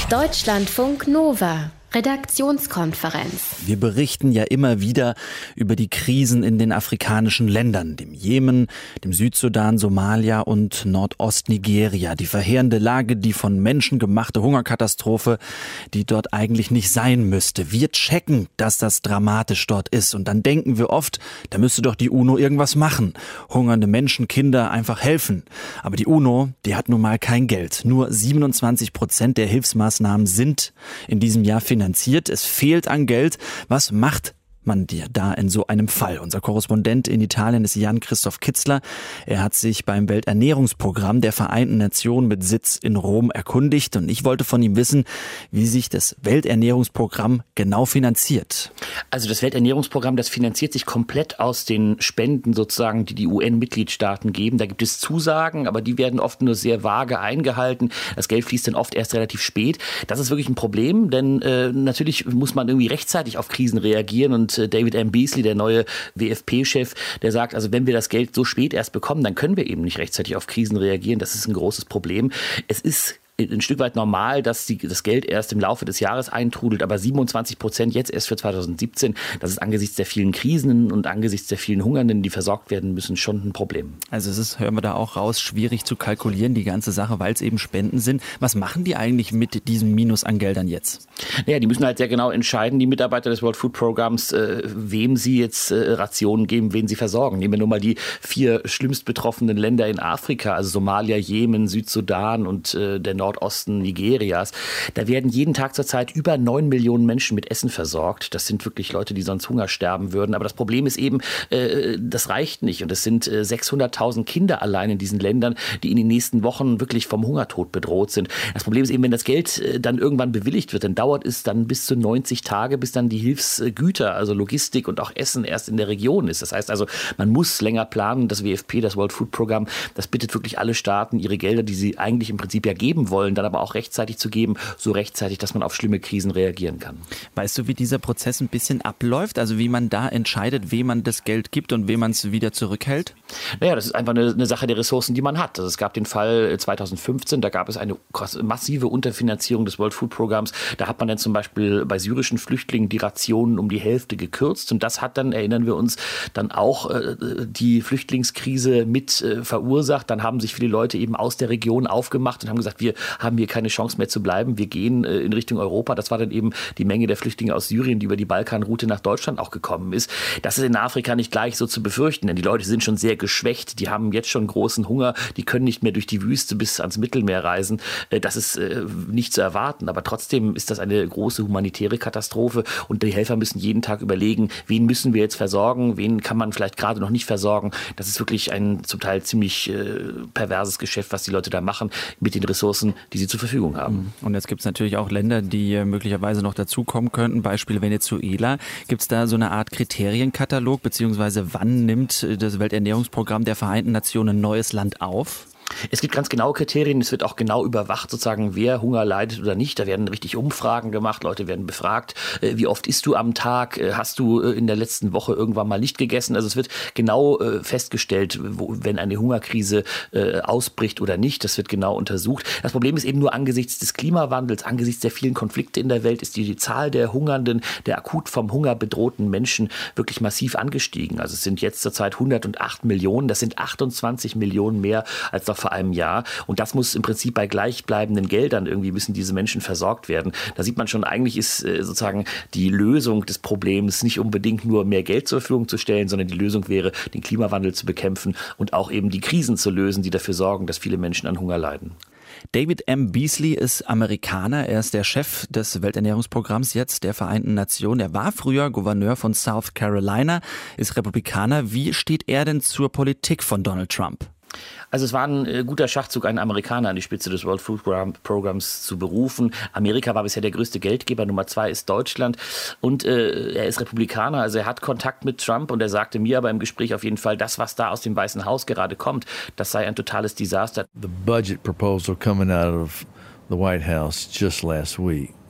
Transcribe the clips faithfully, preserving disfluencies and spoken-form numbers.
Deutschlandfunk Nova. Redaktionskonferenz. Wir berichten ja immer wieder über die Krisen in den afrikanischen Ländern, dem Jemen, dem Südsudan, Somalia und Nordostnigeria. Die verheerende Lage, die von Menschen gemachte Hungerkatastrophe, die dort eigentlich nicht sein müsste. Wir checken, dass das dramatisch dort ist. Und dann denken wir oft, da müsste doch die UNO irgendwas machen. Hungernde Menschen, Kinder einfach helfen. Aber die UNO, die hat nun mal kein Geld. Nur siebenundzwanzig Prozent der Hilfsmaßnahmen sind in diesem Jahr finanziert. Es fehlt an Geld. Was macht man dir da in so einem Fall? Unser Korrespondent in Italien ist Jan-Christoph Kitzler. Er hat sich beim Welternährungsprogramm der Vereinten Nationen mit Sitz in Rom erkundigt und ich wollte von ihm wissen, wie sich das Welternährungsprogramm genau finanziert. Also das Welternährungsprogramm, das finanziert sich komplett aus den Spenden sozusagen, die die U N-Mitgliedstaaten geben. Da gibt es Zusagen, aber die werden oft nur sehr vage eingehalten. Das Geld fließt dann oft erst relativ spät. Das ist wirklich ein Problem, denn äh, natürlich muss man irgendwie rechtzeitig auf Krisen reagieren und David M. Beasley, der neue W F P-Chef, der sagt, also wenn wir das Geld so spät erst bekommen, dann können wir eben nicht rechtzeitig auf Krisen reagieren. Das ist ein großes Problem. Es ist ein Stück weit normal, dass die, das Geld erst im Laufe des Jahres eintrudelt, aber siebenundzwanzig Prozent jetzt erst für zweitausendsiebzehn, das ist angesichts der vielen Krisen und angesichts der vielen Hungernden, die versorgt werden müssen, schon ein Problem. Also es ist, hören wir da auch raus, schwierig zu kalkulieren, die ganze Sache, weil es eben Spenden sind. Was machen die eigentlich mit diesem Minus an Geldern jetzt? Naja, die müssen halt sehr genau entscheiden, die Mitarbeiter des World Food Programms, äh, wem sie jetzt äh, Rationen geben, wen sie versorgen. Nehmen wir nur mal die vier schlimmst betroffenen Länder in Afrika, also Somalia, Jemen, Südsudan und äh, der Nordosten Nigerias. Da werden jeden Tag zurzeit über neun Millionen Menschen mit Essen versorgt. Das sind wirklich Leute, die sonst Hunger sterben würden. Aber das Problem ist eben, äh, das reicht nicht. Und es sind äh, sechshunderttausend Kinder allein in diesen Ländern, die in den nächsten Wochen wirklich vom Hungertod bedroht sind. Das Problem ist eben, wenn das Geld äh, dann irgendwann bewilligt wird, dann dauert es dann bis zu neunzig Tage, bis dann die Hilfsgüter, also Logistik und auch Essen erst in der Region ist. Das heißt also, man muss länger planen. Das W F P, das World Food Program, das bittet wirklich alle Staaten, ihre Gelder, die sie eigentlich im Prinzip ja geben wollen, dann aber auch rechtzeitig zu geben, so rechtzeitig, dass man auf schlimme Krisen reagieren kann. Weißt du, wie dieser Prozess ein bisschen abläuft? Also wie man da entscheidet, wem man das Geld gibt und wem man es wieder zurückhält? Naja, das ist einfach eine, eine Sache der Ressourcen, die man hat. Also es gab den Fall zweitausendfünfzehn, da gab es eine massive Unterfinanzierung des World Food Programms. Da hat man dann zum Beispiel bei syrischen Flüchtlingen die Rationen um die Hälfte gekürzt und das hat dann, erinnern wir uns, dann auch äh, die Flüchtlingskrise mit äh, verursacht. Dann haben sich viele Leute eben aus der Region aufgemacht und haben gesagt, wir haben hier keine Chance mehr zu bleiben. Wir gehen äh, in Richtung Europa. Das war dann eben die Menge der Flüchtlinge aus Syrien, die über die Balkanroute nach Deutschland auch gekommen ist. Das ist in Afrika nicht gleich so zu befürchten, denn die Leute sind schon sehr geschwächt. Die haben jetzt schon großen Hunger. Die können nicht mehr durch die Wüste bis ans Mittelmeer reisen. Äh, das ist äh, nicht zu erwarten. Aber trotzdem ist das eine große humanitäre Katastrophe und die Helfer müssen jeden Tag überlegen, wen müssen wir jetzt versorgen, wen kann man vielleicht gerade noch nicht versorgen. Das ist wirklich ein zum Teil ziemlich äh, perverses Geschäft, was die Leute da machen mit den Ressourcen, die sie zur Verfügung haben. Und jetzt gibt es natürlich auch Länder, die möglicherweise noch dazukommen könnten, Beispiel Venezuela. Gibt es da so eine Art Kriterienkatalog, beziehungsweise wann nimmt das Welternährungsprogramm der Vereinten Nationen ein neues Land auf? Es gibt ganz genaue Kriterien, es wird auch genau überwacht, sozusagen, wer Hunger leidet oder nicht. Da werden richtig Umfragen gemacht, Leute werden befragt, wie oft isst du am Tag, hast du in der letzten Woche irgendwann mal nicht gegessen. Also es wird genau festgestellt, wo, wenn eine Hungerkrise ausbricht oder nicht. Das wird genau untersucht. Das Problem ist eben nur angesichts des Klimawandels, angesichts der vielen Konflikte in der Welt, ist die, die Zahl der Hungernden, der akut vom Hunger bedrohten Menschen wirklich massiv angestiegen. Also es sind jetzt zurzeit hundertacht Millionen, das sind achtundzwanzig Millionen mehr als noch vor einem Jahr. Und das muss im Prinzip bei gleichbleibenden Geldern irgendwie müssen diese Menschen versorgt werden. Da sieht man schon, eigentlich ist äh, sozusagen die Lösung des Problems nicht unbedingt nur mehr Geld zur Verfügung zu stellen, sondern die Lösung wäre, den Klimawandel zu bekämpfen und auch eben die Krisen zu lösen, die dafür sorgen, dass viele Menschen an Hunger leiden. David M. Beasley ist Amerikaner. Er ist der Chef des Welternährungsprogramms jetzt der Vereinten Nationen. Er war früher Gouverneur von South Carolina, ist Republikaner. Wie steht er denn zur Politik von Donald Trump? Also es war ein äh, guter Schachzug, einen Amerikaner an die Spitze des World Food Programs zu berufen. Amerika war bisher der größte Geldgeber, Nummer zwei ist Deutschland und äh, er ist Republikaner, also er hat Kontakt mit Trump und er sagte mir aber im Gespräch auf jeden Fall, das, was da aus dem Weißen Haus gerade kommt, das sei ein totales Desaster. The budget proposal coming out of the White House just last week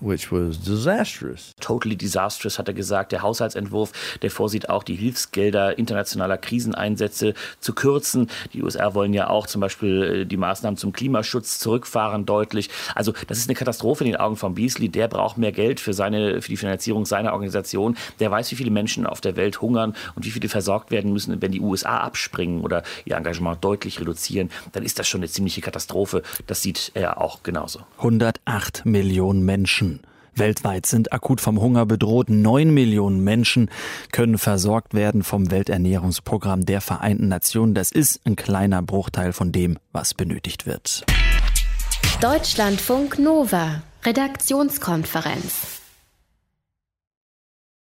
which was disastrous. Totally disastrous, hat er gesagt. Der Haushaltsentwurf, der vorsieht auch, die Hilfsgelder internationaler Kriseneinsätze zu kürzen. Die U S A wollen ja auch zum Beispiel die Maßnahmen zum Klimaschutz zurückfahren, deutlich. Also das ist eine Katastrophe in den Augen von Beasley. Der braucht mehr Geld für, seine, für die Finanzierung seiner Organisation. Der weiß, wie viele Menschen auf der Welt hungern und wie viele versorgt werden müssen. Wenn die U S A abspringen oder ihr Engagement deutlich reduzieren, dann ist das schon eine ziemliche Katastrophe. Das sieht er auch genauso. hundertacht Millionen Menschen. Weltweit sind akut vom Hunger bedroht. Neun Millionen Menschen können versorgt werden vom Welternährungsprogramm der Vereinten Nationen. Das ist ein kleiner Bruchteil von dem, was benötigt wird. Deutschlandfunk Nova, Redaktionskonferenz.